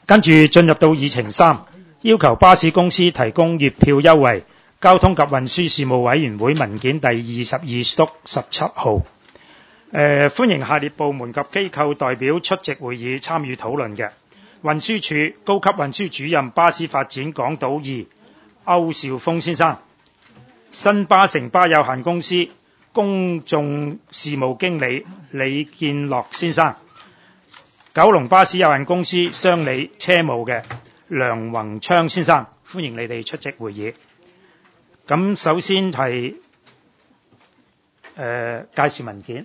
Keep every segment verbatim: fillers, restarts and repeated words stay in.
跟住進入到議程三，要求巴士公司提供月票優惠。交通及運輸事務委員會文件第二十二督十七號。誒，歡迎下列部門及機構代表出席會議參與討論嘅。運輸署高級運輸主任巴士發展港島二歐兆峰先生，新巴城巴有限公司公眾事務經理李建樂先生，九龍巴士有限公司商理車務嘅梁宏昌先生，歡迎你哋出席會議。咁首先係誒、呃、介紹文件。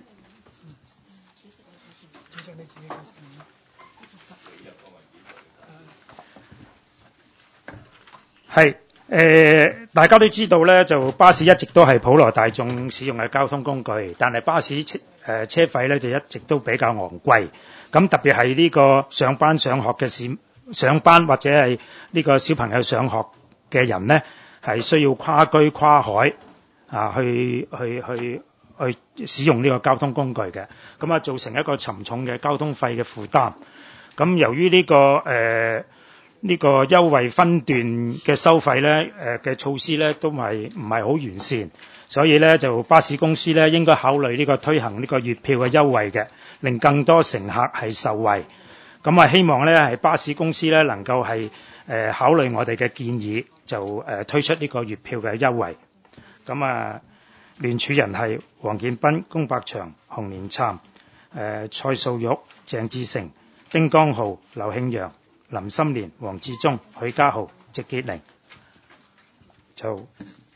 係誒、呃，大家都知道咧，就巴士一直都係普羅大眾使用嘅交通工具，但係巴士車誒、呃、車費咧就一直都比較昂貴。咁特別係呢個上班上學嘅市上班或者係呢個小朋友上學嘅人咧，係需要跨區跨海啊，去去去去使用呢個交通工具嘅，咁啊造成一個沉重嘅交通費嘅負擔。咁由於呢、這個誒呢、呃這個優惠分段嘅收費咧誒嘅措施咧都係唔係好完善，所以咧就巴士公司咧應該考慮呢個推行呢個月票嘅優惠嘅，令更多乘客係受惠。咁啊希望咧係巴士公司咧能夠係誒考慮我哋嘅建議，就誒、呃、推出呢個月票嘅優惠。咁啊，聯署人係黃建斌、龔柏祥、洪連杉、誒、呃、蔡素玉、鄭志成、丁江浩、劉慶陽、林心蓮、黃志忠、許家豪、席潔玲。就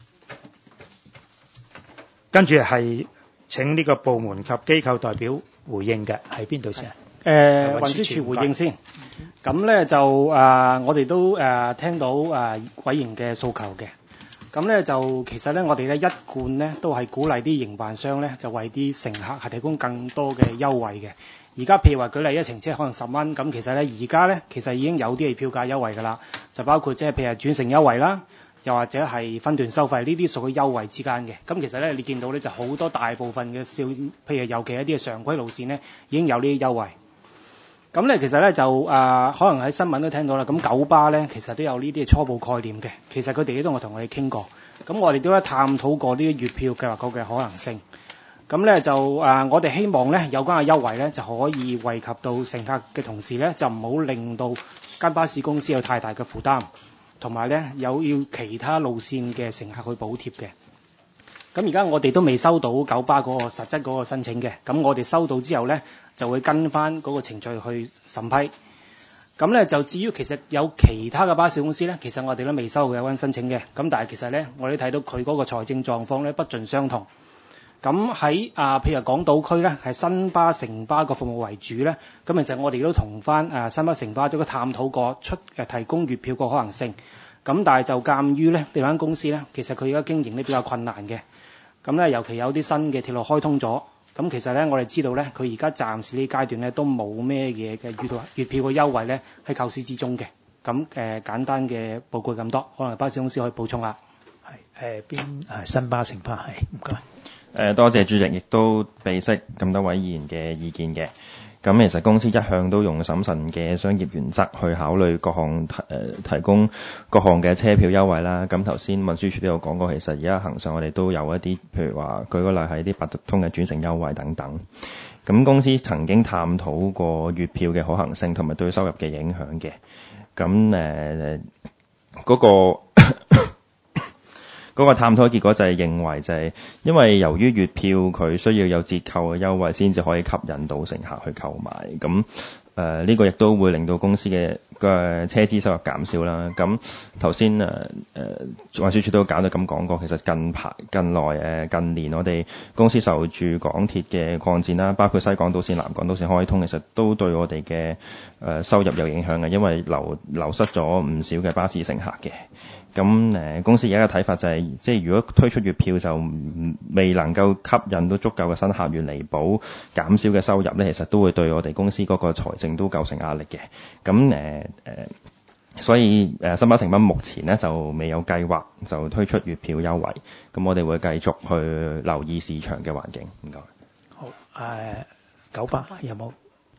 跟住係請呢個部門及機構代表回應嘅，喺邊度先？ 誒運輸署回應先。咁咧就誒、呃，我哋都誒、呃、聽到誒、呃、委員嘅訴求嘅。咁咧就其實咧，我哋咧一貫咧都係鼓勵啲營辦商咧，就為啲乘客係提供更多嘅優惠嘅。而家譬如話舉例一程車可能十蚊，咁其實咧而家咧其實已經有啲係票價優惠㗎啦，就包括即係譬如轉乘優惠啦，又或者係分段收費，呢啲屬於優惠之間嘅。咁其實咧你見到咧就好多大部分嘅小，譬如尤其一啲嘅常規路線咧已經有呢啲優惠。咁咧其實咧就誒、呃、可能喺新聞都聽到啦，咁九巴咧其實都有呢啲初步概念嘅，其實佢哋都我同我哋傾過，咁我哋都一探討過呢啲月票計劃嗰嘅可能性。咁咧就誒、呃、我哋希望咧有關嘅優惠咧就可以惠及到乘客嘅同時咧，就唔好令到間巴士公司有太大嘅負擔，同埋咧有要其他路線嘅乘客去補貼嘅。咁而家我哋都未收到九巴嗰個實質嗰個申請嘅，咁我哋收到之後咧就會跟翻嗰個程序去審批。咁咧就至於其實有其他嘅巴士公司咧，其實我哋都未收到有關申請嘅，咁但係其實咧我哋睇到佢嗰個財政狀況咧不盡相同。咁喺啊譬如港島區咧係新巴城巴個服務為主咧，咁其實我哋都同翻啊新巴城巴都探討過出誒提供月票個可能性。咁但係就鑑於咧呢間公司咧其實佢而家經營咧比較困難嘅。咁咧，尤其有啲新嘅鐵路開通咗，咁其實咧，我哋知道咧，佢而家暫時呢階段咧都冇咩嘢嘅月月票嘅優惠咧喺構思之中嘅。咁誒、呃、簡單嘅報告咁多，可能巴士公司可以補充下。 係誒邊誒新巴城巴係唔該。誒、 呃、多謝主席，亦都備悉咁多位議員嘅意見嘅。咁其實公司一向都用審慎嘅商業原則去考慮各項提、呃、提供各項嘅車票優惠啦。咁頭先運輸署都有講過，其實而家行上我哋都有一啲，譬如話舉個例係啲八達通嘅轉乘優惠等等。咁公司曾經探討過月票嘅可行性同埋對收入嘅影響嘅。咁誒嗰個嗰個探討結果就係認為就係因為由於月票佢需要有折扣嘅優惠先至可以吸引到乘客去購買，咁誒呢個亦都會令到公司嘅嘅車資收入減少啦。咁頭先誒誒運輸署都搞到咁講過，其實近排近來誒、呃、近年我哋公司受住港鐵嘅擴展啦，包括西港島線、南港島線開通，其實都對我哋嘅誒收入有影響嘅，因為流流失咗唔少嘅巴士乘客嘅。咁誒、呃、公司而家嘅睇法就係、是，即係如果推出月票就未能夠吸引到足夠嘅新客源彌補減少嘅收入咧，其實都會對我哋公司嗰個財政都構成壓力嘅。咁誒誒，所以誒新巴城巴目前咧就未有計劃就推出月票優惠。咁我哋會繼續去留意市場嘅環境。唔該。 好誒，九巴有冇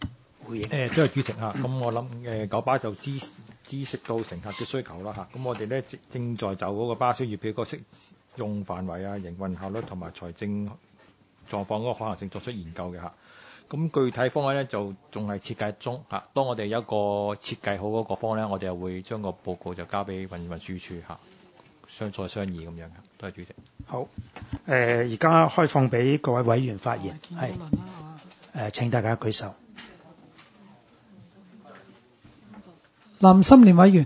回應。 誒，都係主席嚇，咁我諗誒九巴就知知識到乘客嘅需求啦嚇，咁我哋咧正正在就嗰個巴士月票嗰個適用範圍啊、營運效率同埋財政狀況嗰個可能性作出研究嘅嚇。咁具體方案咧就仲係設計中嚇。當我哋有一個設計好嗰個方案咧，我哋又會將個報告就交俾運運輸署嚇，相再商議咁樣嘅。多謝主席。 好，誒而家開放俾各位委員發言，係誒請大家舉手。 林心廉委員。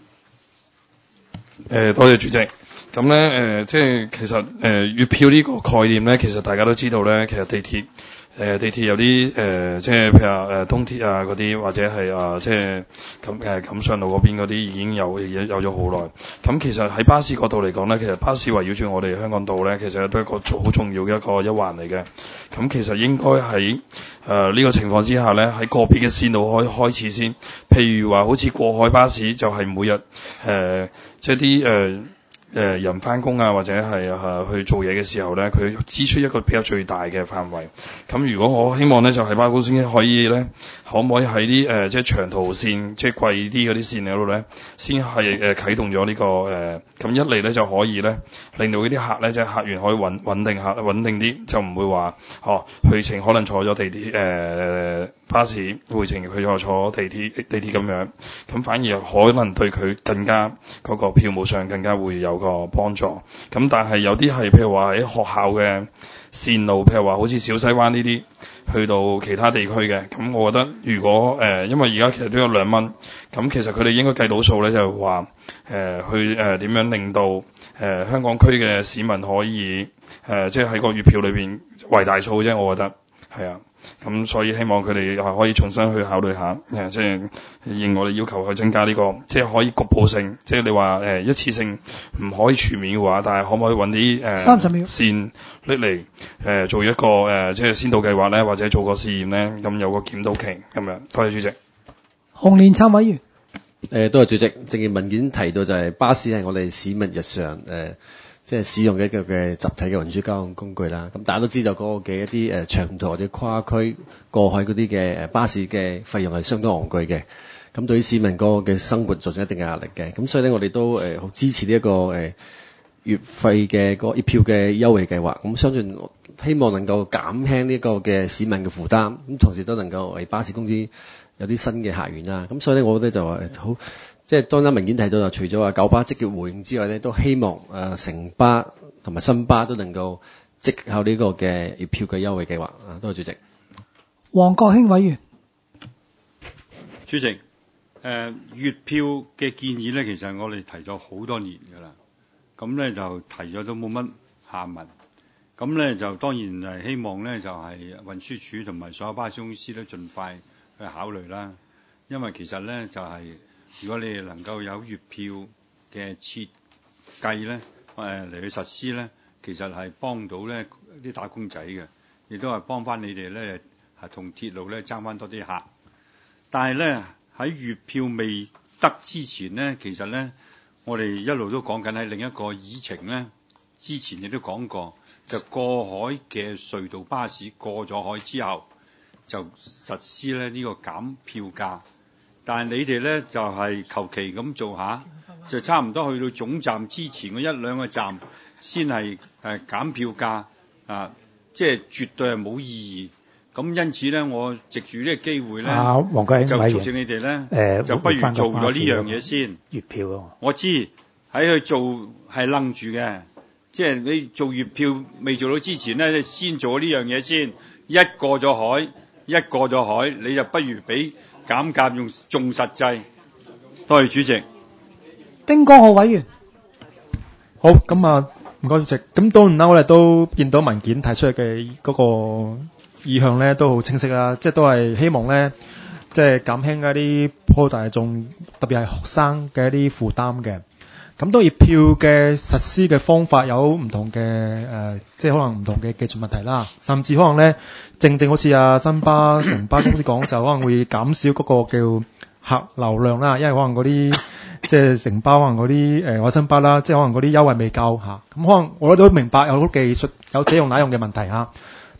誒多謝主席。咁咧誒，即係其實誒、呃、月票呢個概念咧，其實大家都知道咧，其實地鐵誒、呃、地鐵有啲誒、呃，即係譬如話誒東鐵啊嗰啲，或者係啊即係咁誒錦上路嗰邊嗰啲已經有有有咗好耐。咁其實喺巴士角度嚟講咧，其實巴士圍繞住我哋香港島咧，其實都係一個好重要嘅一個一環嚟嘅。咁其實應該喺誒呢個情況之下咧，喺個別嘅線路開開始先，譬如話好似過海巴士就係每日誒、呃、即係啲誒。呃誒、呃、人翻工啊，或者係誒、呃、去做嘢嘅時候咧，佢支出一個比較最大嘅範圍。咁如果我希望咧，就係巴士公司可以咧，可唔可以喺啲誒即係長途線，即係貴啲嗰啲線嗰度咧，先係誒啟動咗呢、這個誒，咁、呃、一嚟咧就可以咧，令到呢啲客咧即係客源可以穩穩定下，穩定啲，就唔會話哦去程可能坐咗地鐵誒、呃、巴士，回程佢又坐地鐵地鐵咁樣，咁反而可能對佢更加嗰、那個票務上更加會有個幫助。咁但係有啲係譬如話喺學校嘅線路，譬如話好似小西灣呢啲去到其他地區嘅，咁我覺得如果誒、呃、因為而家其實都有兩蚊，咁其實佢哋應該計到數咧，就係話誒去誒點、呃、樣令到誒、呃、香港區嘅市民可以誒即係喺個月票裏邊為大數啫，我覺得係啊。咁所以希望佢哋係可以重新去考慮下，誒即係應我哋要求去增加呢、這個，即係可以局部性，即係你話誒、呃、一次性唔可以全面嘅話，但係可唔可以揾啲誒三十秒線拎嚟誒做一個誒、呃、即係先導計劃咧，或者做個試驗咧，咁有個檢討期咁樣。多謝主席。 洪連參委員。 誒，多謝主席。政見文件提到就係巴士係我哋市民日常誒。呃即係使用嘅一個嘅集體嘅運輸交通工具啦，咁大家都知道嗰個嘅一啲誒長途或者跨區過海嗰啲嘅誒巴士嘅費用係相當昂貴嘅，咁對於市民嗰個嘅生活造成一定嘅壓力嘅，咁所以咧我哋都誒好支持呢一個誒月費嘅個月票嘅優惠計劃，咁相信希望能夠減輕呢個嘅市民嘅負擔，咁同時都能夠為巴士公司有啲新嘅客源啦，咁所以咧我覺得就話好。即係當啱文件提到就除咗話九巴積極回應之外咧，都希望誒城巴同埋新巴都能夠積效呢個嘅月票嘅優惠計劃啊！多謝主席。 黃國興委員。 主席，誒、呃、月票嘅建議咧，其實我哋提咗好多年㗎啦，咁咧就提咗都冇乜下文，咁咧就當然係希望咧就係、是、運輸署同埋所有巴士公司咧盡快去考慮啦，因為其實咧就係、是。如果你哋能夠有月票嘅設計咧，誒嚟去實施咧，其實係幫到咧啲打工仔嘅，亦都係幫翻你哋咧係同鐵路咧爭翻多啲客。但係咧喺月票未得之前咧，其實咧我哋一路都講緊喺另一個議程咧，之前亦都講過，就過海嘅隧道巴士過咗海之後就實施咧呢個減票價。但係你哋咧就係求其咁做下，就差唔多去到總站之前嗰一兩個站先係誒減票價啊，即係絕對係冇意義。咁因此咧，我藉住呢個機會咧， 啊、黃國興就促請你哋咧， 呃、 就不如做咗呢樣嘢先。 月票咯， 我知喺佢做係愣住嘅，即係你做月票未做到之前咧，先做呢樣嘢先。一過咗海，一過咗海，你就不如俾減價用仲實際。多謝主席。 丁光浩委員。 好，咁啊，唔該主席。咁當然啦，我哋都見到文件提出嘅嗰個意向咧，都好清晰啦。即係都係希望咧，即係減輕一啲普羅大眾，特別係學生嘅一啲負擔嘅。咁當月票嘅實施嘅方法有唔同嘅誒、呃，即係可能唔同嘅技術問題啦，甚至可能咧，正正好似啊新巴、城巴公司講，就可能會減少嗰個叫客流量啦，因為可能嗰啲即係城巴可能嗰啲誒愛新巴啦，即係可能嗰啲優惠未夠嚇。咁、啊、可能我都明白有好多技術有這樣那樣嘅問題嚇、啊，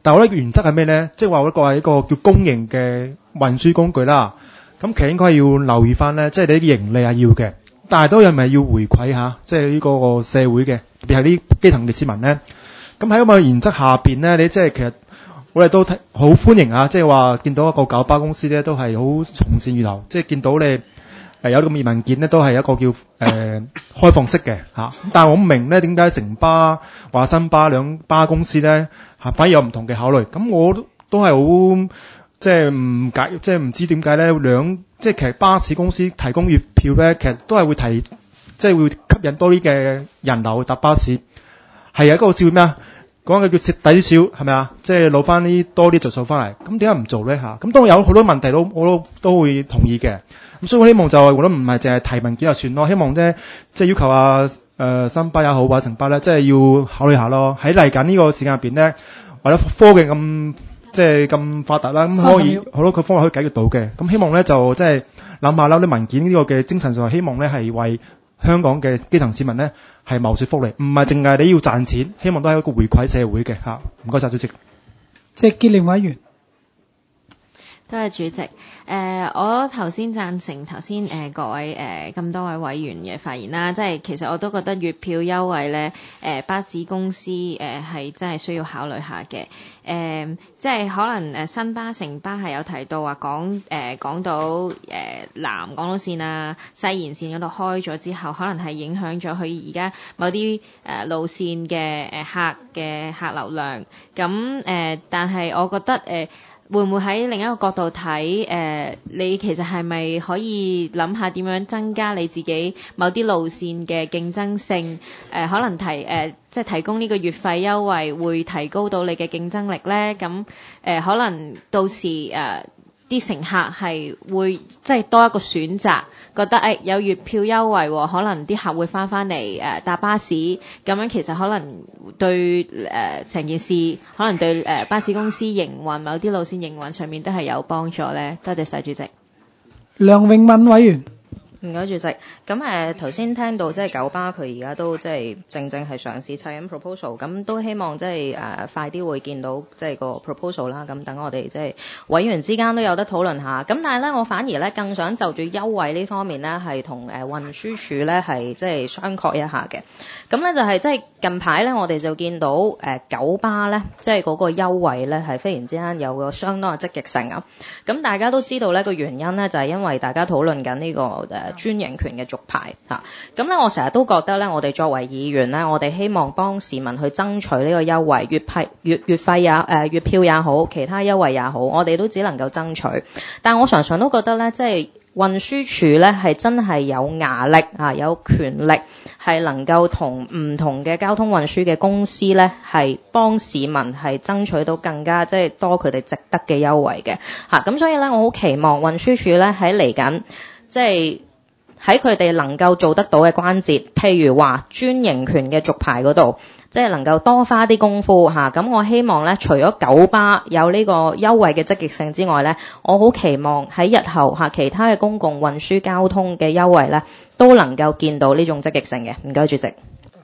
但係我覺得原則係咩咧？即係話嗰個係一個叫公營嘅運輸工具啦。咁其實應該係要留意翻咧，即係你啲盈利係要嘅，但係都係咪要回饋下，即係呢個社會嘅，特別係啲基層嘅市民咧。咁喺咁嘅原則下邊咧，你即係其實我哋都好歡迎啊！即係話見到一個九巴公司咧，都係好從善如流，即係見到你誒、呃、有啲咁嘅文件咧，都係一個叫誒、呃、開放式嘅嚇。但係我唔明咧，點解城巴或新巴兩巴公司咧嚇反而有唔同嘅考慮？咁我都都係好即係唔解，即係唔知點解咧兩即係其實巴士公司提供月票咧，其實都係會提即係會吸引多啲嘅人流去搭巴士。係啊，嗰個叫咩啊？講嘅叫蝕底少係咪啊？即係攞翻啲多啲著數翻嚟。咁點解唔做咧嚇？咁當然有好多問題都我都都會同意嘅。咁所以我希望就係我覺得唔係淨係提文件就算咯。希望咧即係要求啊誒、呃、新巴也好或者城巴咧，即係要考慮下咯。喺嚟緊呢個時間入邊咧，或者科技咁即係咁發達啦，咁可以好多個方法可以解決到嘅。咁希望咧就即係諗下啦，啲文件呢個嘅精神上，希望咧係為香港嘅基層市民咧係謀取福利，唔係淨係你要賺錢，希望都係一個回饋社會嘅嚇。唔該曬主席。 謝傑廉委員。 多謝主席。誒、呃，我頭先贊成頭先誒各位誒咁、呃、多位委員嘅發言啦，即係其實我都覺得月票優惠咧，誒、呃、巴士公司誒係、呃、真係需要考慮下嘅。誒、呃，即係可能誒新巴、城巴係有提到話講誒講到誒、呃、南港島線啊、西延線嗰度開咗之後，可能係影響咗佢而家某啲誒、呃、路線嘅誒、呃、客嘅客流量。咁誒、呃，但係我覺得誒。呃會唔會喺另一個角度睇？誒、呃，你其實係咪可以諗下點樣增加你自己某啲路線嘅競爭性？誒、呃，可能提誒、呃，即係提供呢個月費優惠，會提高到你嘅競爭力咧。咁誒、呃，可能到時誒啲、呃、乘客係會即係多一個選擇，覺得誒、哎、有月票優惠、哦，可能啲客會翻翻嚟誒搭巴士。咁樣其實可能對誒成、呃、件事，可能對誒、呃、巴士公司營運某啲路線營運上面都係有幫助咧。多謝晒主席。 梁永敏委員。 唔該主席，咁誒頭先聽到即係九巴佢而家都即係正正係嘗試砌緊 proposal，咁都希望即係誒快啲會見到即係個 proposal 啦，咁等我哋即係委員之間都有得討論下。咁但係咧，我反而咧更想就住優惠呢方面咧，係同誒運輸署咧係即係商榷一下嘅。咁咧就係即係近排咧，我哋就見到誒九巴咧，即係嗰個優惠咧係忽然之間有個相當嘅積極性啊。咁大家都知道咧個原因咧就係因為大家討論緊呢個誒專營權嘅續牌嚇，咁咧我成日都覺得咧，我哋作為議員咧，我哋希望幫市民去爭取呢個優惠，月費月月費也誒、呃、月票也好，其他優惠也好，我哋都只能夠爭取。但我常常都覺得咧，即係運輸署咧係真係有牙力啊，有權力係能夠同唔同嘅交通運輸嘅公司咧係幫市民係爭取到更加即係多佢哋值得嘅優惠嘅嚇。咁、啊、所以咧，我好期望運輸署咧喺嚟緊即係。喺佢哋能夠做得到嘅關節，譬如話專營權嘅續牌嗰度，即係能夠多花啲功夫嚇。咁、啊、我希望咧，除咗九巴有呢個優惠嘅積極性之外咧，我好期望喺日後嚇、啊、其他嘅公共運輸交通嘅優惠咧，都能夠見到呢種積極性嘅。唔該，主席。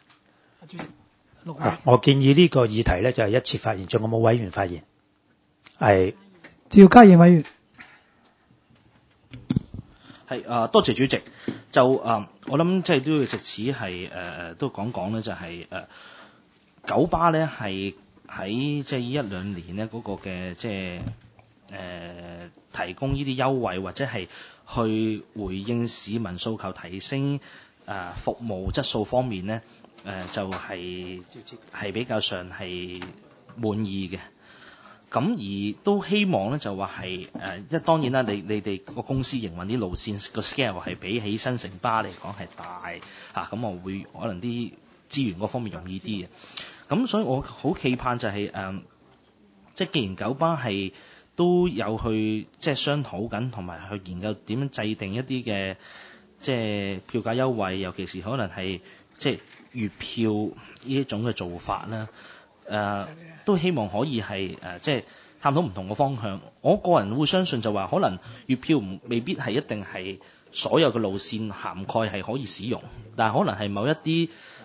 啊、我建議呢個議題咧就係、是、一次發言，仲有冇委員發言？係趙家賢委員。 係啊，多謝主席。就啊，我諗即係都要藉此係誒誒都講講咧，就係誒九巴咧係喺即係呢一兩年咧嗰個嘅即係誒提供呢啲優惠或者係去回應市民訴求，提升誒、呃、服務質素方面咧誒、呃、就係、是、係比較上係滿意嘅。咁而都希望咧就話係誒，一當然啦，你你哋個公司營運啲路線個 scale 係比起新城巴嚟講係大嚇，咁、啊、我會可能啲資源嗰方面容易啲嘅。咁所以我好期盼就係、是、誒、呃，即係既然九巴係都有去即係商討緊，同埋去研究點樣制定一啲嘅即係票價優惠，尤其是可能係即係月票呢一種嘅做法啦。誒、呃、都希望可以係誒、呃、即係探討唔同嘅方向。我個人會相信就話，可能月票唔未必係一定係所有嘅路線涵蓋係可以使用，但係可能係某一啲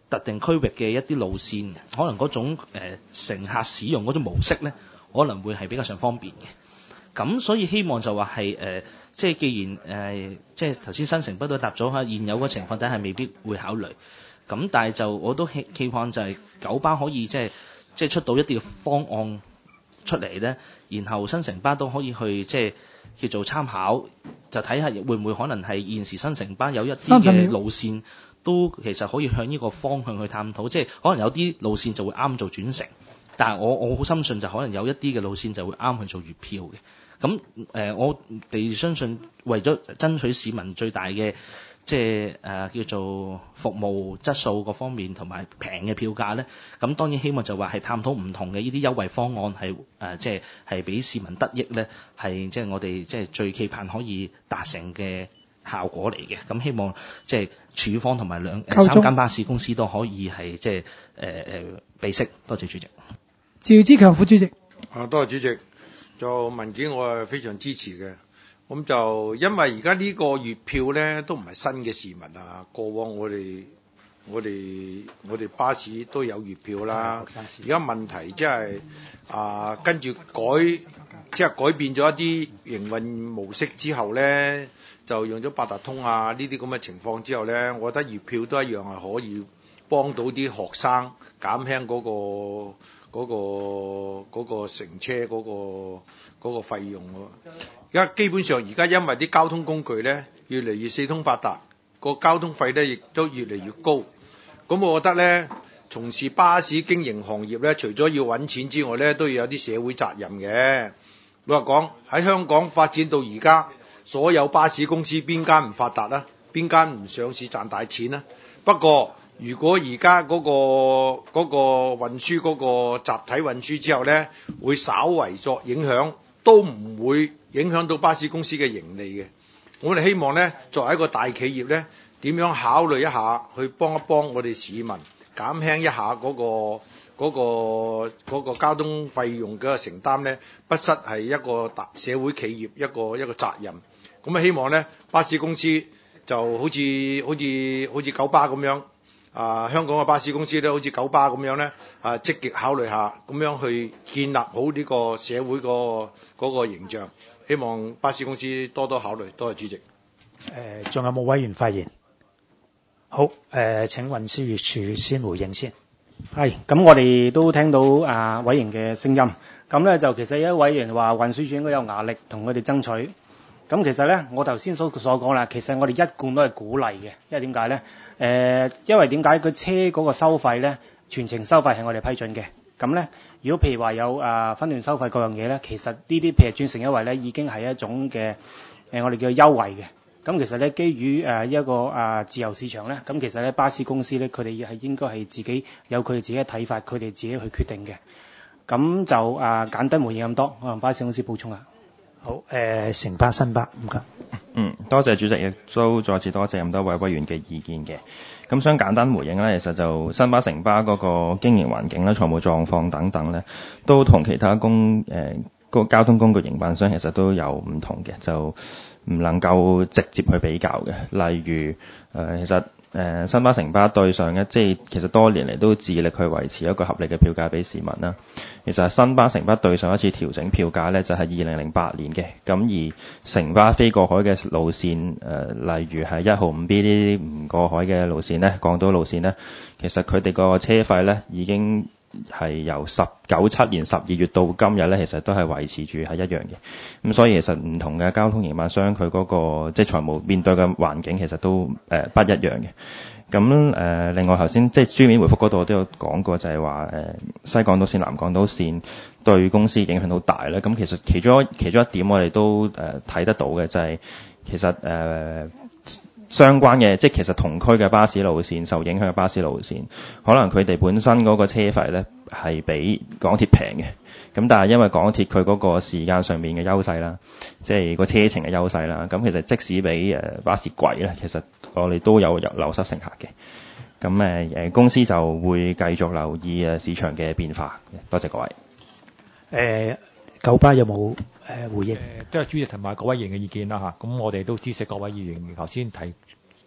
特定區域嘅一啲路線，可能嗰種、呃、乘客使用嗰種模式咧，可能會係比較上方便嘅。咁所以希望就話係誒，即係既然誒、呃，即係頭先新城北都答咗下，現有嘅情況底下未必會考慮。咁但係就我都希期望就係九巴可以即係即係出到一啲嘅方案出嚟咧，然後新城巴都可以去即係叫做參考，就睇下會唔會可能係現時新城巴有一啲嘅路線都其實可以向呢個方向去探討，即係可能有啲路線就會啱做轉乘，但係我我好深信就可能有一啲嘅路線就會啱去做月票嘅。咁誒、呃，我哋相信為咗爭取市民最大嘅即係誒、呃、叫做服務質素各方面同埋平嘅票價咧，咁當然希望就話係探討唔同嘅呢啲優惠方案係誒、呃、即係係俾市民得益咧，係即係我哋即係最期盼可以達成嘅效果嚟嘅。咁希望即係處方同埋兩三間巴士公司都可以係即係誒誒備悉。多謝主席。 趙志強副主席。 啊，多謝主席。就文件我係非常支持嘅，咁就因為而家呢個月票咧都唔係新嘅事物啊，過往我哋我哋我哋巴士都有月票啦，而家問題即係啊跟住改即係改變咗一啲營運模式之後咧，就用咗八達通啊呢啲咁嘅情況之後咧，我覺得月票都一樣係可以幫到啲學生減輕嗰個。嗰、那個嗰、那個乘車嗰、那個嗰、那個費用喎，而家基本上而家因為啲交通工具咧越嚟越四通八達，個交通費咧亦都越嚟越高。咁我覺得咧，從事巴士經營行業咧，除咗要揾錢之外咧，都要有啲社會責任嘅。老實講，喺香港發展到而家，所有巴士公司邊間唔發達啊？邊間唔上市賺大錢啊？不過如果而家嗰個嗰、嗰個運輸嗰個集體運輸之後呢，會稍為作影響，都唔會影響到巴士公司嘅盈利嘅。我哋希望呢，作為一個大企業呢，點樣考慮一下，去幫一幫我哋市民，減輕一下嗰、嗰個嗰、嗰個嗰個交通費用嘅承擔呢，不失係一個大社會企業一個一個責任。咁啊，希望呢，巴士公司就好似好似好似九巴咁樣。啊！香港嘅巴士公司咧，好似九巴咁樣咧，啊積極考慮下，咁樣去建立好呢個社會個嗰個形象。希望巴士公司多多考慮。多謝主席。誒、 呃，仲有冇委員發言？好，誒、呃，請運輸署先回應先。 係，咁我哋都聽到啊委員嘅聲音。咁咧就其實有一委員話運輸署應該有壓力同佢哋爭取。咁其實咧，我頭先所所講啦，其實我哋一貫都係鼓勵嘅，因為點解咧？誒、呃，因為點解佢車嗰個收費咧，全程收費係我哋批准嘅。咁咧，如果譬如話有啊分段收費各樣嘢咧，其實呢啲譬如轉乘優惠咧，已經係一種嘅誒、呃，我哋叫優惠嘅。咁其實咧，基於誒、呃、一個啊、呃、自由市場咧，咁其實咧巴士公司咧，佢哋係應該係自己有佢哋自己嘅睇法，佢哋自己去決定嘅。咁就啊、呃、簡單回應咁多，我同巴士公司補充下。 好，誒、呃，城巴新巴，唔該。 嗯，多謝主席，亦都再次多謝咁多位委員嘅意見嘅。咁想簡單回應咧，其實就新巴、城巴嗰個經營環境咧、財務狀況等等咧，都同其他公誒個、呃、交通工具營辦商其實都有唔同嘅，就唔能夠直接去比較嘅。例如誒、呃，其實。誒、呃、新巴城巴對上一即係其實多年嚟都致力去維持一個合理嘅票價俾市民啦。其實新巴城巴對上一次調整票價咧就係二零零八年嘅，咁而城巴非過海嘅路線誒、呃，例如係一號五 B 呢啲唔過海嘅路線咧，港島路線咧，其實佢哋個車費咧已經係由十九七年十二月到今日咧，其實都係維持住係一樣嘅。咁所以其實唔同嘅交通營辦商佢嗰、那個即係財務面對嘅環境其實都誒、呃、不一樣嘅。咁誒、呃、另外頭先即係書面回覆嗰度都有講過，就係話誒西港島線、南港島線對公司影響好大咧。咁其實其中其中一點我哋都誒睇、呃、得到嘅就係、是、其實誒。呃相關嘅，即係其實同區嘅巴士路線受影響嘅巴士路線，可能佢哋本身嗰個車費咧係比港鐵平嘅，咁但係因為港鐵佢嗰個時間上面嘅優勢啦，即係個車程嘅優勢啦，咁其實即使比誒巴士貴咧，其實我哋都有流失乘客嘅。咁誒誒公司就會繼續留意誒市場嘅變化。多謝各位。誒、 呃，九巴有冇？誒回應， 誒都係主席同埋各位議員嘅意見啦嚇，咁我哋都支持各位議員頭先提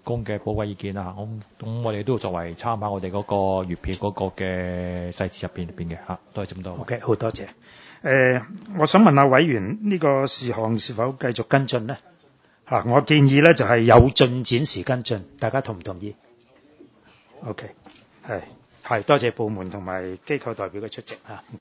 供嘅寶貴意見啦。咁咁我哋都要作為參考我哋嗰個月票嗰個嘅細節入邊入邊嘅嚇，都係咁多。 OK， 好多謝。誒、呃，我想問下委員呢、這個事項是否繼續跟進呢？嚇、啊，我建議咧就係、是、有進展時跟進，大家同唔同意 ？OK，係係多謝部門同埋機構代表嘅出席嚇。